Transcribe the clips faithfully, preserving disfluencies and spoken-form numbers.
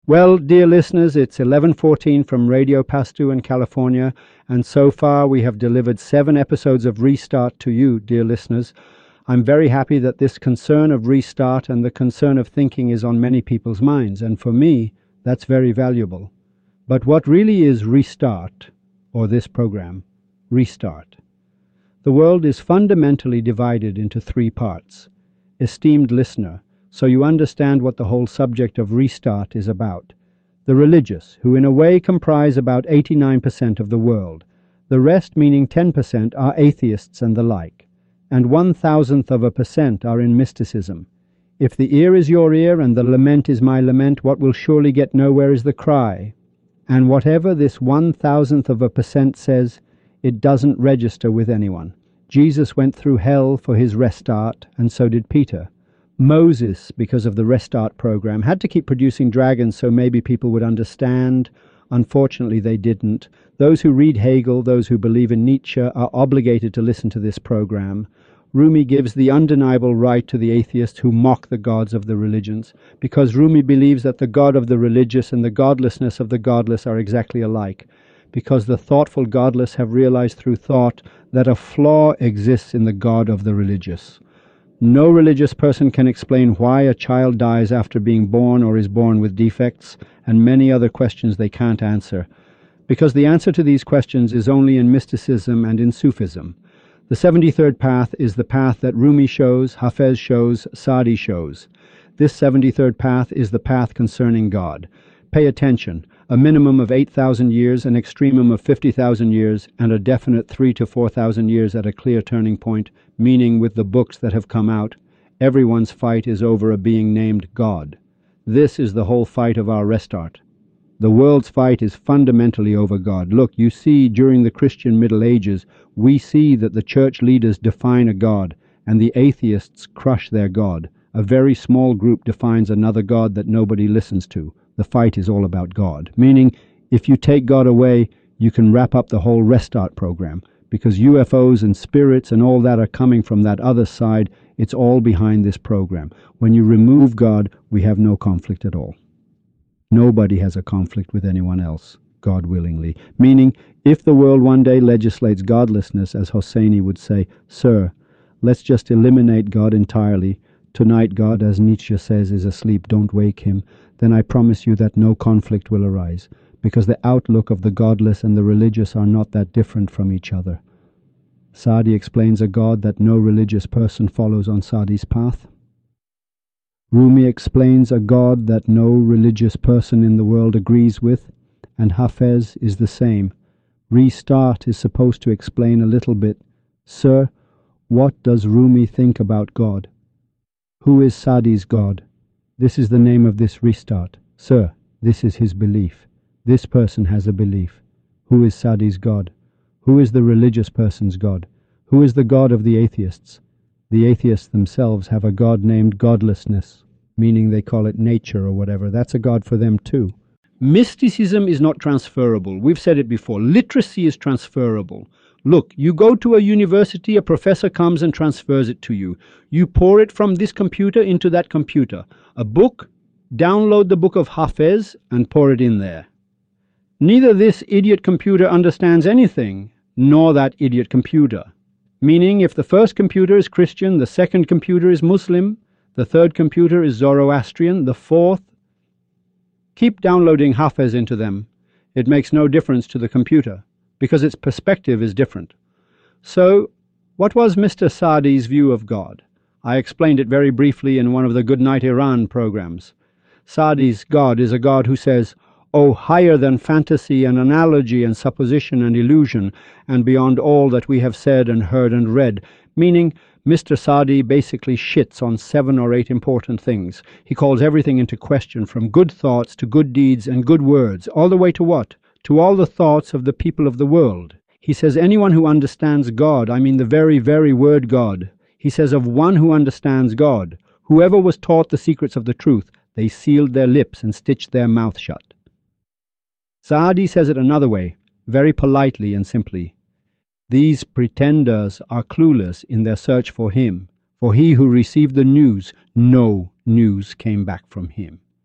Well, dear listeners, it's eleven fourteen from Radio Pastu in California, and so far we have delivered seven episodes of Restart to you, dear listeners. I'm very happy that this concern of restart and the concern of thinking is on many people's minds, and for me, that's very valuable. But what really is Restart, or this program? Restart. The world is fundamentally divided into three parts. Esteemed listener, so you understand what the whole subject of restart is about. The religious, who in a way comprise about eighty-nine percent of the world. The rest, meaning ten percent, are atheists and the like. And one thousandth of a percent are in mysticism. If the ear is your ear and the lament is my lament, what will surely get nowhere is the cry. And whatever this one thousandth of a percent says, it doesn't register with anyone. Jesus went through hell for his restart, and so did Peter. Moses, because of the Restart program, had to keep producing dragons so maybe people would understand. Unfortunately, they didn't. Those who read Hegel, those who believe in Nietzsche, are obligated to listen to this program. Rumi gives the undeniable right to the atheists who mock the gods of the religions, because Rumi believes that the God of the religious and the godlessness of the godless are exactly alike, because the thoughtful godless have realized through thought that a flaw exists in the God of the religious. No religious person can explain why a child dies after being born or is born with defects, and many other questions they can't answer, because the answer to these questions is only in mysticism and in Sufism. The seventy-third path is the path that Rumi shows, Hafez shows, Sadi shows. This seventy-third path is the path concerning God. Pay attention. A minimum of eight thousand years, an extremum of fifty thousand years, and a definite three to four thousand years at a clear turning point, meaning with the books that have come out, everyone's fight is over a being named God. This is the whole fight of our restart. The world's fight is fundamentally over God. Look, you see, during the Christian Middle Ages, we see that the church leaders define a God, and the atheists crush their God. A very small group defines another God that nobody listens to. The fight is all about God, meaning if you take God away, you can wrap up the whole restart program, because U F Os and spirits and all that are coming from that other side. It's all behind this program. When you remove God, we have no conflict at all. Nobody has a conflict with anyone else, God willingly, meaning if the world one day legislates godlessness, as Hosseini would say, sir, let's just eliminate God entirely. Tonight God, as Nietzsche says, is asleep, don't wake him. Then I promise you that no conflict will arise, because the outlook of the godless and the religious are not that different from each other. Sadi explains a God that no religious person follows on Sadi's path. Rumi explains a God that no religious person in the world agrees with, and Hafez is the same. Restart is supposed to explain a little bit. Sir, what does Rumi think about God? Who is Sadi's God? This is the name of this restart. Sir, this is his belief. This person has a belief. Who is Sadi's God? Who is the religious person's God? Who is the God of the atheists? The atheists themselves have a God named godlessness, meaning they call it nature or whatever. That's a God for them too. Mysticism is not transferable. We've said it before. Literacy is transferable. Look, you go to a university, a professor comes and transfers it to you. You pour it from this computer into that computer. A book, download the book of Hafez and pour it in there. Neither this idiot computer understands anything, nor that idiot computer. Meaning, if the first computer is Christian, the second computer is Muslim, the third computer is Zoroastrian, the fourth... Keep downloading Hafez into them. It makes no difference to the computer, because its perspective is different. So, what was Mister Sadi's view of God? I explained it very briefly in one of the Goodnight Iran programs. Sadi's God is a God who says, "Oh, higher than fantasy and analogy and supposition and illusion, and beyond all that we have said and heard and read," meaning Mister Sadi basically shits on seven or eight important things. He calls everything into question, from good thoughts to good deeds and good words, all the way to what? To all the thoughts of the people of the world. He says anyone who understands God, I mean the very, very word God, he says of one who understands God, whoever was taught the secrets of the truth, they sealed their lips and stitched their mouth shut. Sadi says it another way, very politely and simply. These pretenders are clueless in their search for him, for he who received the news, no news came back from him.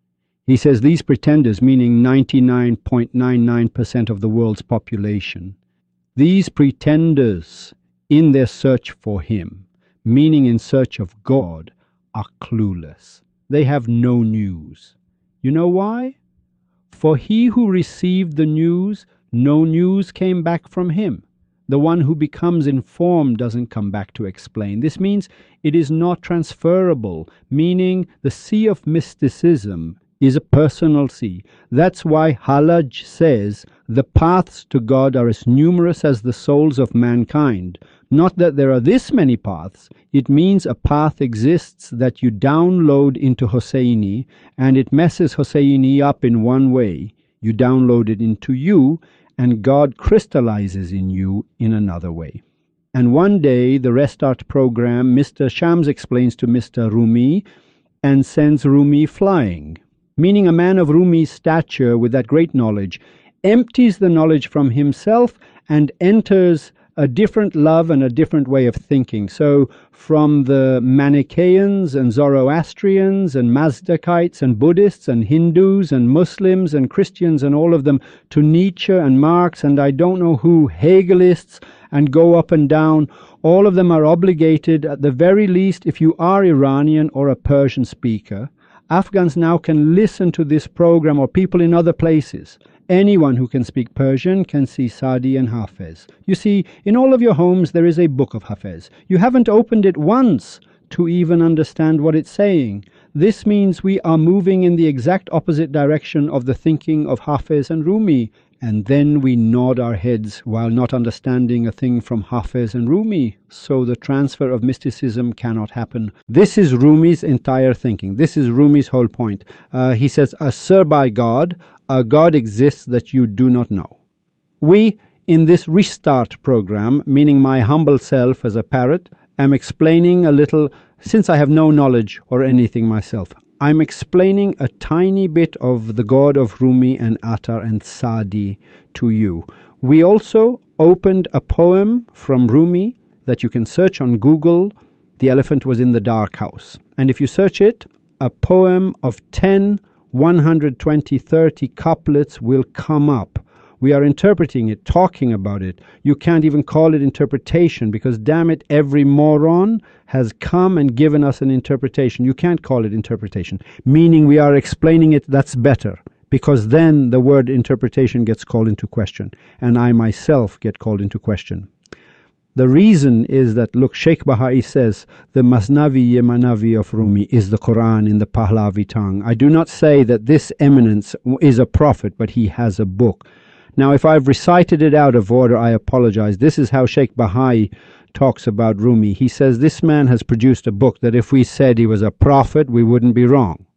He says these pretenders, meaning ninety-nine point nine nine percent of the world's population, these pretenders in their search for him, meaning in search of God, are clueless. They have no news. You know why? For he who received the news, no news came back from him. The one who becomes informed doesn't come back to explain. This means it is not transferable, meaning the sea of mysticism is a personal sea. That's why Halaj says the paths to God are as numerous as the souls of mankind. Not that there are this many paths. It means a path exists that you download into Hosseini, and it messes Hosseini up in one way. You download it into you, and God crystallizes in you in another way. And one day, the Restart program, Mister Shams explains to Mister Rumi and sends Rumi flying, meaning a man of Rumi's stature with that great knowledge empties the knowledge from himself and enters a different love and a different way of thinking. So from the Manichaeans and Zoroastrians and Mazdakites and Buddhists and Hindus and Muslims and Christians and all of them to Nietzsche and Marx and I don't know who, Hegelists, and go up and down, all of them are obligated, at the very least, if you are Iranian or a Persian speaker, Afghans now can listen to this program, or people in other places. Anyone who can speak Persian can see Sadi and Hafez. You see, in all of your homes there is a book of Hafez. You haven't opened it once to even understand what it's saying. This means we are moving in the exact opposite direction of the thinking of Hafez and Rumi. And then we nod our heads while not understanding a thing from Hafez and Rumi. So the transfer of mysticism cannot happen. This is Rumi's entire thinking. This is Rumi's whole point. Uh, he says, assert by God, a God exists that you do not know. We, in this Restart program, meaning my humble self as a parrot, am explaining a little, since I have no knowledge or anything myself. I'm explaining a tiny bit of the God of Rumi and Attar and Sadi to you. We also opened a poem from Rumi that you can search on Google. The Elephant Was in the Dark House. And if you search it, a poem of ten, one hundred twenty, thirty couplets will come up. We are interpreting it, talking about it. You can't even call it interpretation because, damn it, every moron has come and given us an interpretation. You can't call it interpretation, meaning we are explaining it. That's better, because then the word interpretation gets called into question, and I myself get called into question. The reason is that, look, Sheikh Baha'i says the Masnavi Yemanavi of Rumi is the Quran in the Pahlavi tongue. I do not say that this eminence is a prophet, but he has a book. Now, if I've recited it out of order, I apologize. This is how Sheikh Baha'i talks about Rumi. He says this man has produced a book that if we said he was a prophet, we wouldn't be wrong.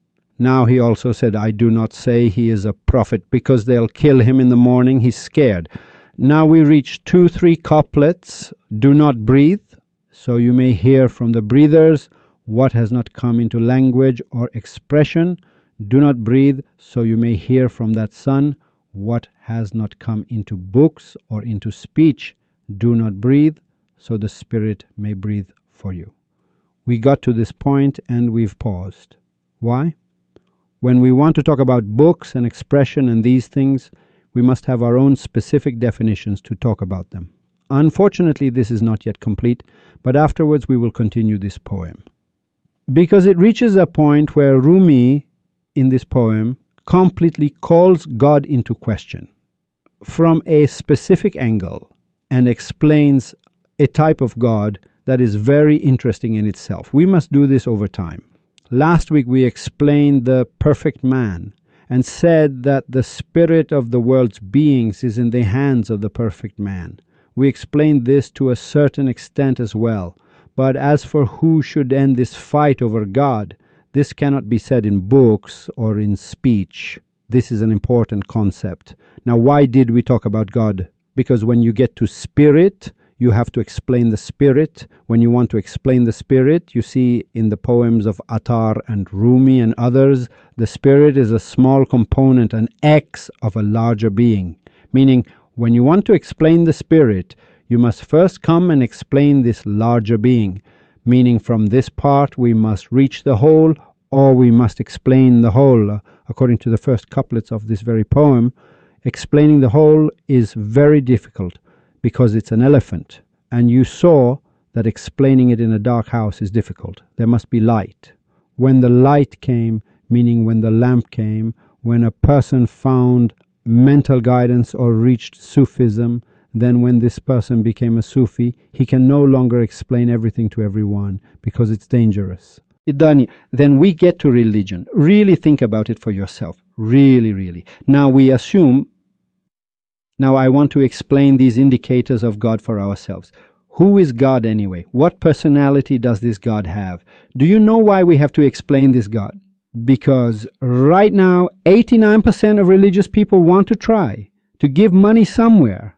Now he also said, I do not say he is a prophet because they'll kill him in the morning. He's scared. Now we reach two, three couplets. Do not breathe, so you may hear from the breathers what has not come into language or expression. Do not breathe, so you may hear from that sun what has not come into books or into speech. Do not breathe, so the Spirit may breathe for you. We got to this point and we've paused. Why? When we want to talk about books and expression and these things, we must have our own specific definitions to talk about them. Unfortunately, this is not yet complete, but afterwards we will continue this poem. Because it reaches a point where Rumi, in this poem, completely calls God into question from a specific angle and explains a type of God that is very interesting in itself. We must do this over time. Last week we explained the perfect man and said that the spirit of the world's beings is in the hands of the perfect man. We explained this to a certain extent as well. But as for who should end this fight over God, this cannot be said in books or in speech. This is an important concept. Now, why did we talk about God? Because when you get to spirit, you have to explain the spirit. When you want to explain the spirit, you see in the poems of Attar and Rumi and others, the spirit is a small component, an X of a larger being. Meaning, when you want to explain the spirit, you must first come and explain this larger being. Meaning, from this part we must reach the whole, or we must explain the whole. according to the first couplets of this very poem, explaining the whole is very difficult because it's an elephant, and you saw that explaining it in a dark house is difficult. There must be light. When the light came, meaning when the lamp came, when a person found mental guidance or reached Sufism, then when this person became a Sufi, he can no longer explain everything to everyone because it's dangerous. Idani, then we get to religion. Really think about it for yourself. Really, really. Now we assume, now I want to explain these indicators of God for ourselves. Who is God anyway? What personality does this God have? Do you know why we have to explain this God? Because right now, eighty-nine percent of religious people want to try to give money somewhere.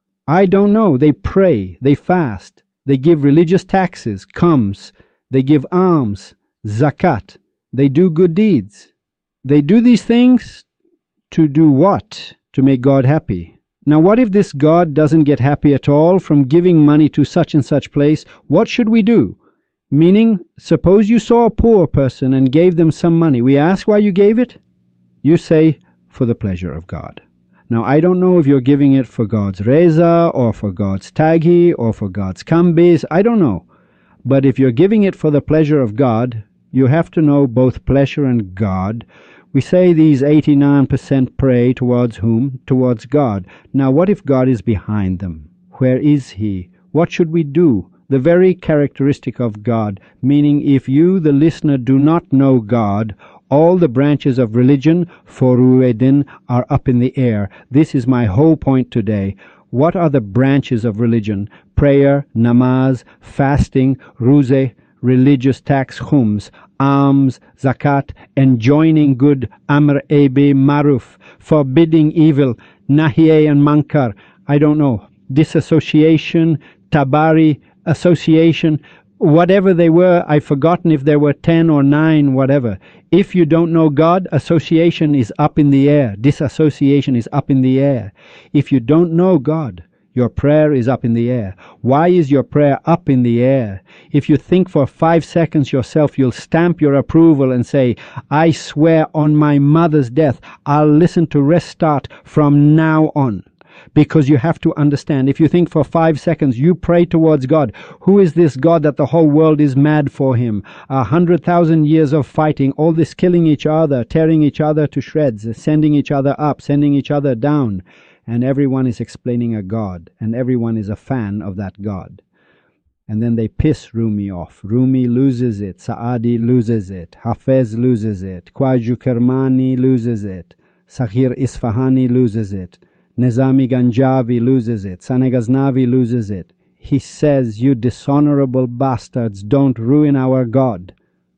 I don't know. They pray, they fast, they give religious taxes, comes, they give alms, zakat, they do good deeds. They do these things to do what? To make God happy. Now what if this God doesn't get happy at all from giving money to such and such place? What should we do? Meaning, suppose you saw a poor person and gave them some money. We ask why you gave it? You say, for the pleasure of God. Now, I don't know if you're giving it for God's Reza, or for God's Taghi, or for God's Kambis. I don't know. But if you're giving it for the pleasure of God, you have to know both pleasure and God. We say these eighty-nine percent pray towards whom? Towards God. Now, what if God is behind them? Where is He? What should we do? The very characteristic of God, meaning if you, the listener, do not know God, all the branches of religion, Foruedin, are up in the air. This is my whole point today. What are the branches of religion? Prayer, namaz, fasting, ruze, religious tax, khums, alms, zakat, enjoining good, amr ebe maruf, forbidding evil, nahiye and mankar, I don't know, disassociation, tabari, association, whatever they were. I've forgotten if there were ten or nine, whatever. If you don't know God, association is up in the air. Disassociation is up in the air. If you don't know God, your prayer is up in the air. Why is your prayer up in the air? If you think for five seconds yourself, you'll stamp your approval and say, I swear on my mother's death, I'll listen to Restart from now on. Because you have to understand, if you think for five seconds, you pray towards God. Who is this God that the whole world is mad for him? A hundred thousand years of fighting, all this killing each other, tearing each other to shreds, sending each other up, sending each other down. And everyone is explaining a God, and everyone is a fan of that God. And then they piss Rumi off. Rumi loses it, Saadi loses it, Hafez loses it, Khwaja Kermani loses it, Sakhir Isfahani loses it, Nizami Ganjavi loses it, Sane Ghaznavi loses it. He says, you dishonorable bastards, don't ruin our God.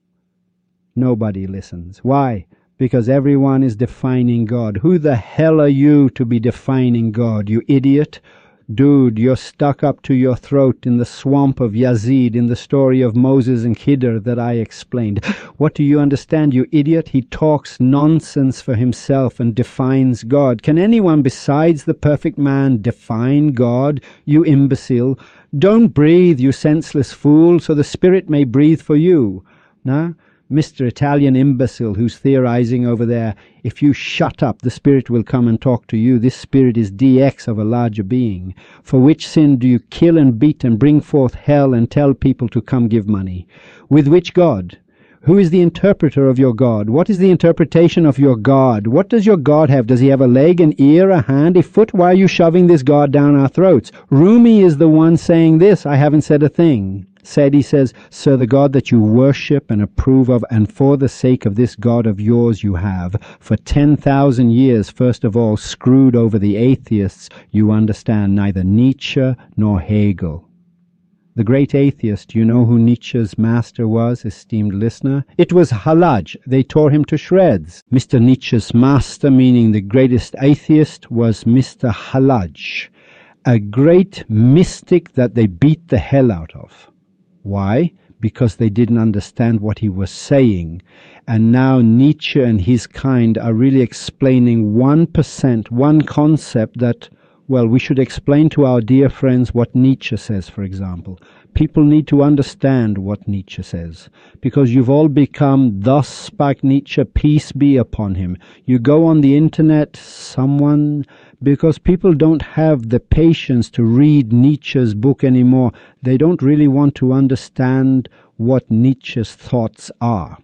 Nobody listens. Why? Because everyone is defining God. Who the hell are you to be defining God, you idiot? Dude, you're stuck up to your throat in the swamp of Yazid in the story of Moses and Khidr that I explained. What do you understand, you idiot? He talks nonsense for himself and defines God. Can anyone besides the perfect man define God, you imbecile? Don't breathe, you senseless fool, so the Spirit may breathe for you. Nah? Mister Italian imbecile who's theorizing over there, if you shut up, the Spirit will come and talk to you. This Spirit is D X of a larger being. For which sin do you kill and beat and bring forth hell and tell people to come give money? With which God? Who is the interpreter of your God? What is the interpretation of your God? What does your God have? Does he have a leg, an ear, a hand, a foot? Why are you shoving this God down our throats? Rumi is the one saying this. I haven't said a thing. Said, he says, Sir, the God that you worship and approve of, and for the sake of this God of yours you have, for ten thousand years, first of all, screwed over the atheists, you understand neither Nietzsche nor Hegel. The great atheist, you know who Nietzsche's master was, esteemed listener? It was Halaj. They tore him to shreds. Mister Nietzsche's master, meaning the greatest atheist, was Mister Halaj, a great mystic that they beat the hell out of. Why? Because they didn't understand what he was saying. And now Nietzsche and his kind are really explaining one percent, one concept that, well, we should explain to our dear friends what Nietzsche says, for example. people need to understand what Nietzsche says, because you've all become, thus spake Nietzsche, peace be upon him. You go on the internet, someone, because people don't have the patience to read Nietzsche's book anymore. They don't really want to understand what Nietzsche's thoughts are.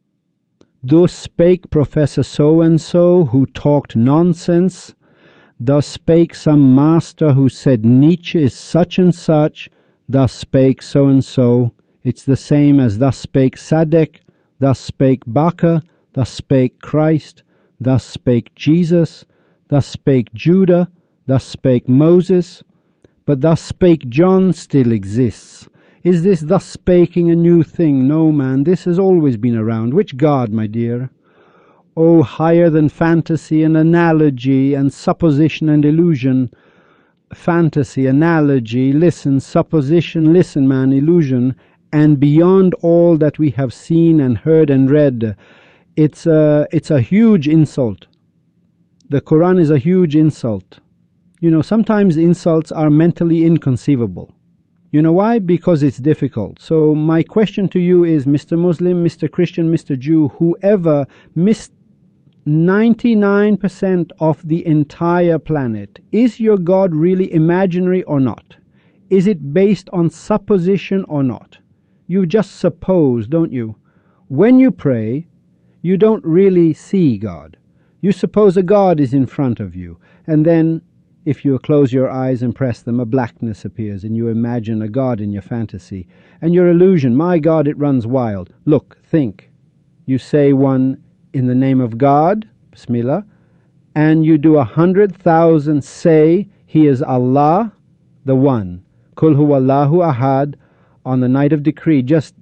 Thus spake Professor so-and-so, who talked nonsense. Thus spake some master who said Nietzsche is such and such. Thus spake so-and-so. It's the same as thus spake Sadek, thus spake Baka, thus spake Christ, thus spake Jesus, thus spake Judah, thus spake Moses. But thus spake John still exists. Is this thus spaking a new thing? No, man, this has always been around. Which God, my dear? Oh, higher than fantasy and analogy and supposition and illusion. Fantasy, analogy, listen, supposition, listen, man, illusion, and beyond all that we have seen and heard and read. It's a, it's a huge insult. The Quran is a huge insult. You know, sometimes insults are mentally inconceivable. You know why? Because it's difficult. So my question to you is, Mister Muslim, Mister Christian, Mister Jew, whoever missed ninety-nine percent of the entire planet, is your God really imaginary or not? Is it based on supposition or not? You just suppose, don't you? When you pray, you don't really see God. You suppose a God is in front of you, and then if you close your eyes and press them, a blackness appears, and you imagine a God in your fantasy. And your illusion, my God, it runs wild. Look, think. You say one in the name of God, Bismillah, and you do a hundred thousand say, He is Allah, the One. Kul huwallahu ahad, on the night of decree. Just,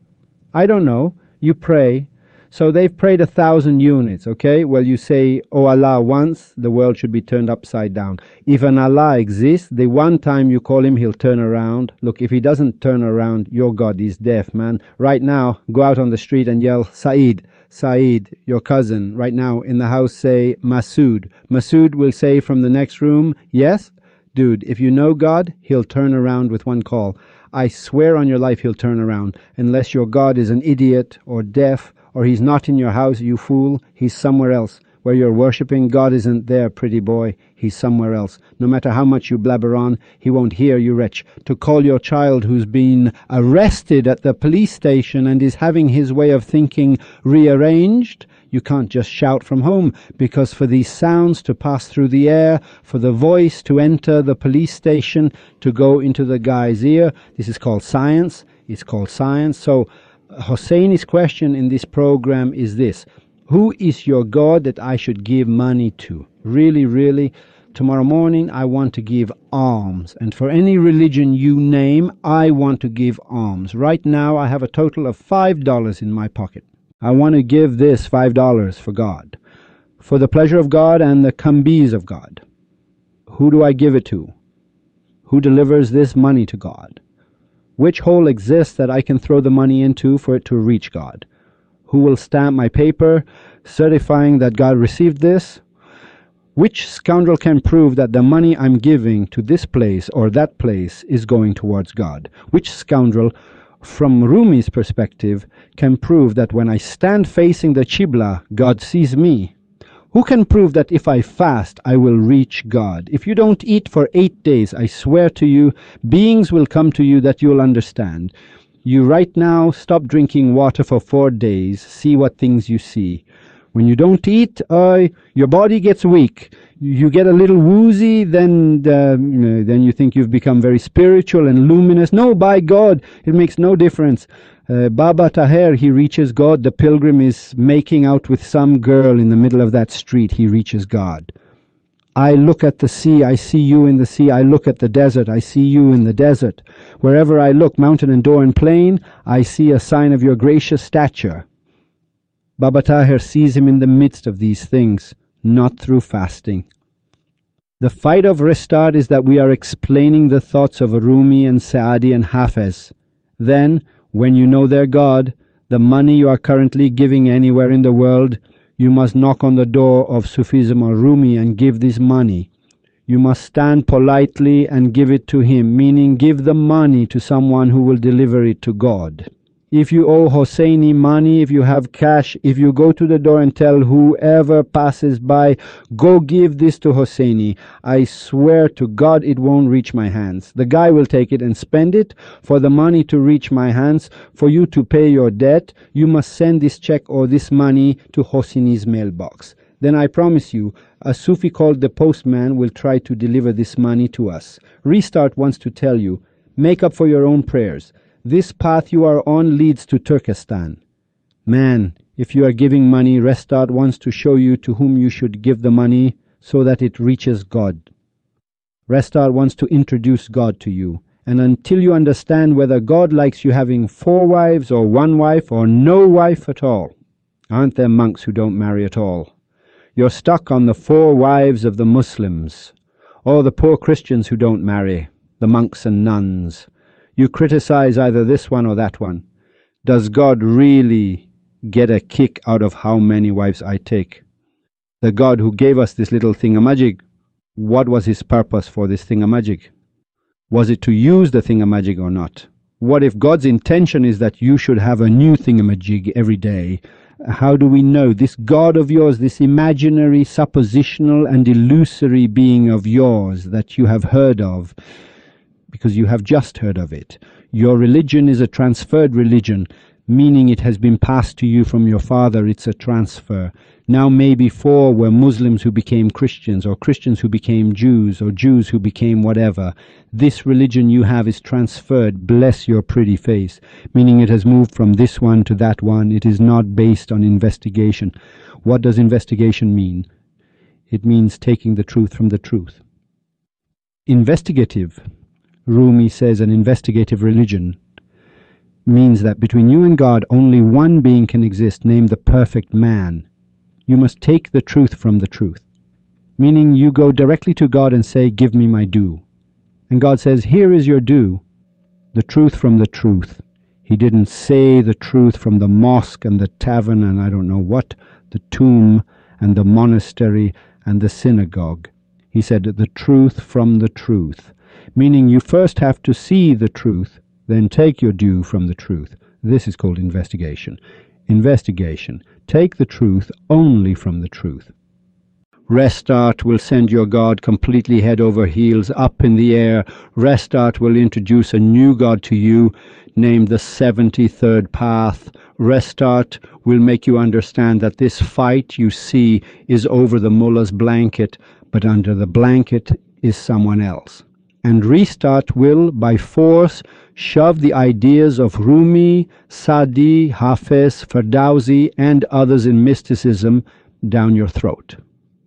I don't know, you pray. So they've prayed a thousand units, okay? Well, you say, oh Allah, once, the world should be turned upside down. If an Allah exists, the one time you call him, he'll turn around. Look, if he doesn't turn around, your God is deaf, man. Right now, go out on the street and yell, Saeed, Saeed, your cousin. Right now, in the house, say, Masood. Masood will say from the next room, yes? Dude, if you know God, he'll turn around with one call. I swear on your life he'll turn around. Unless your God is an idiot or deaf, or he's not in your house, you fool, he's somewhere else. Where you're worshipping, God isn't there, pretty boy. He's somewhere else. No matter how much you blabber on, he won't hear you, wretch. To call your child who's been arrested at the police station and is having his way of thinking rearranged, you can't just shout from home, because for these sounds to pass through the air, for the voice to enter the police station, to go into the guy's ear, this is called science. It's called science. So Hosseini's question in this program is this: who is your God that I should give money to? Really, really, tomorrow morning I want to give alms, and for any religion you name, I want to give alms. Right now I have a total of five dollars in my pocket. I want to give this five dollars for God, for the pleasure of God and the kambis of God. Who do I give it to? Who delivers this money to God? Which hole exists that I can throw the money into for it to reach God? Who will stamp my paper certifying that God received this? Which scoundrel can prove that the money I'm giving to this place or that place is going towards God? Which scoundrel, from Rumi's perspective, can prove that when I stand facing the Qibla, God sees me? Who can prove that if I fast, I will reach God? If you don't eat for eight days, I swear to you, beings will come to you that you'll understand. You right now stop drinking water for four days, see what things you see. When you don't eat, uh, your body gets weak. You get a little woozy, then uh, then you think you've become very spiritual and luminous. No, by God, it makes no difference. Uh, Baba Taher, he reaches God. The pilgrim is making out with some girl in the middle of that street. He reaches God. I look at the sea, I see you in the sea. I look at the desert, I see you in the desert. Wherever I look, mountain and door and plain, I see a sign of your gracious stature. Baba Taher sees him in the midst of these things, not through fasting. The fight of Restart is that we are explaining the thoughts of Rumi and Saadi and Hafez. Then, when you know their God, the money you are currently giving anywhere in the world, you must knock on the door of Sufism or Rumi and give this money. You must stand politely and give it to him, meaning give the money to someone who will deliver it to God. If you owe Hosseini money, if you have cash, if you go to the door and tell whoever passes by, go give this to Hosseini, I swear to God it won't reach my hands. The guy will take it and spend it. For the money to reach my hands, for you to pay your debt, you must send this check or this money to Hosseini's mailbox. Then I promise you, a Sufi called the postman will try to deliver this money to us. Restart wants to tell you, make up for your own prayers. This path you are on leads to Turkestan. Man, if you are giving money, Restart wants to show you to whom you should give the money so that it reaches God. Restart wants to introduce God to you. And until you understand whether God likes you having four wives or one wife or no wife at all, aren't there monks who don't marry at all? You're stuck on the four wives of the Muslims, or the poor Christians who don't marry, the monks and nuns. You criticize either this one or that one. Does God really get a kick out of how many wives I take? The God who gave us this little thingamajig, what was his purpose for this thingamajig? Was it to use the thingamajig or not? What if God's intention is that you should have a new thingamajig every day? How do we know this God of yours, this imaginary, suppositional and illusory being of yours that you have heard of, because you have just heard of it? Your religion is a transferred religion, meaning it has been passed to you from your father. It's a transfer. Now maybe four were Muslims who became Christians, or Christians who became Jews, or Jews who became whatever. This religion you have is transferred, bless your pretty face, meaning it has moved from this one to that one. It is not based on investigation. What does investigation mean? It means taking the truth from the truth. Investigative, Rumi says, an investigative religion means that between you and God only one being can exist, named the perfect man. You must take the truth from the truth, meaning you go directly to God and say, give me my due. And God says, here is your due, the truth from the truth. He didn't say the truth from the mosque and the tavern and I don't know what, the tomb and the monastery and the synagogue. He said the truth from the truth, meaning you first have to see the truth, then take your due from the truth. This is called investigation. Investigation. Take the truth only from the truth. Restart will send your God completely head over heels up in the air. Restart will introduce a new God to you named the seventy-third path. Restart will make you understand that this fight you see is over the mullah's blanket, but under the blanket is someone else. And Restart will, by force, shove the ideas of Rumi, Sadi, Hafez, Ferdowsi, and others in mysticism down your throat.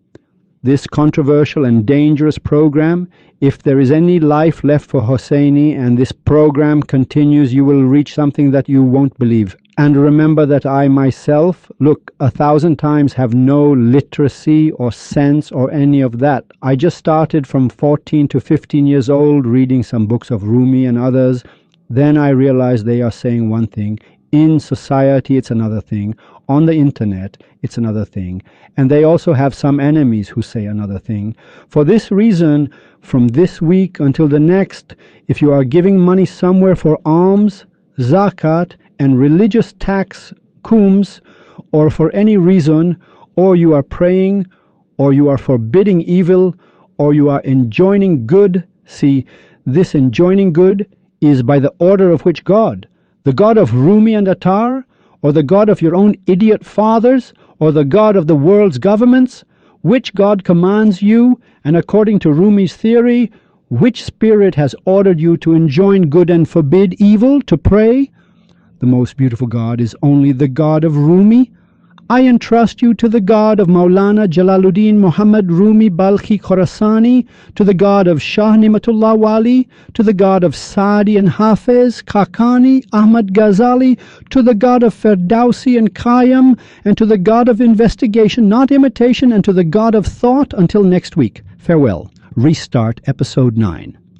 This controversial and dangerous program, if there is any life left for Hosseini and this program continues, you will reach something that you won't believe. And remember that I myself, look, a thousand times have no literacy or sense or any of that. I just started from fourteen to fifteen years old reading some books of Rumi and others. Then I realized they are saying one thing. In society, it's another thing. On the internet, it's another thing. And they also have some enemies who say another thing. For this reason, from this week until the next, if you are giving money somewhere for alms, zakat, and religious tax, kums, or for any reason, or you are praying, or you are forbidding evil, or you are enjoining good, see, this enjoining good is by the order of which God? The God of Rumi and Attar, or the God of your own idiot fathers, or the God of the world's governments? Which God commands you, and according to Rumi's theory, which spirit has ordered you to enjoin good and forbid evil, to pray? The most beautiful God is only the God of Rumi. I entrust you to the God of Maulana Jalaluddin Muhammad Rumi Balkhi Khorasani, to the God of Shah Nimatullah Wali, to the God of Sadi and Hafez, Khaqani, Ahmad Ghazali, to the God of Ferdowsi and Khayyam, and to the God of investigation, not imitation, and to the God of thought. Until next week, farewell. Restart Episode nine.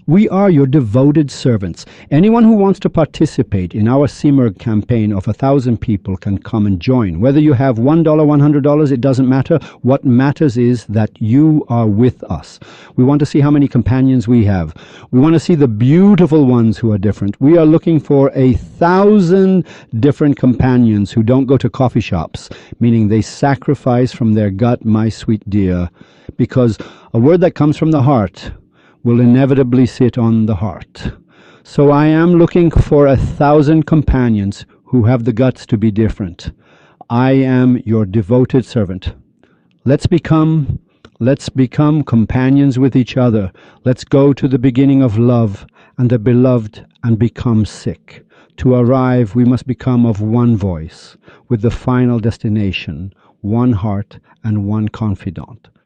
We are your devoted servants. Anyone who wants to participate in our C M E R G campaign of a thousand people can come and join. Whether you have one dollar, one hundred dollars, it doesn't matter. What matters is that you are with us. We want to see how many companions we have. We want to see the beautiful ones who are different. We are looking for a thousand different companions who don't go to coffee shops, meaning they sacrifice from their gut, my sweet dear, because a word that comes from the heart will inevitably sit on the heart. So I am looking for a thousand companions who have the guts to be different. I am your devoted servant. Let's become, let's become companions with each other. Let's go to the beginning of love and the beloved and become sick. To arrive, we must become of one voice, with the final destination, one heart and one confidant.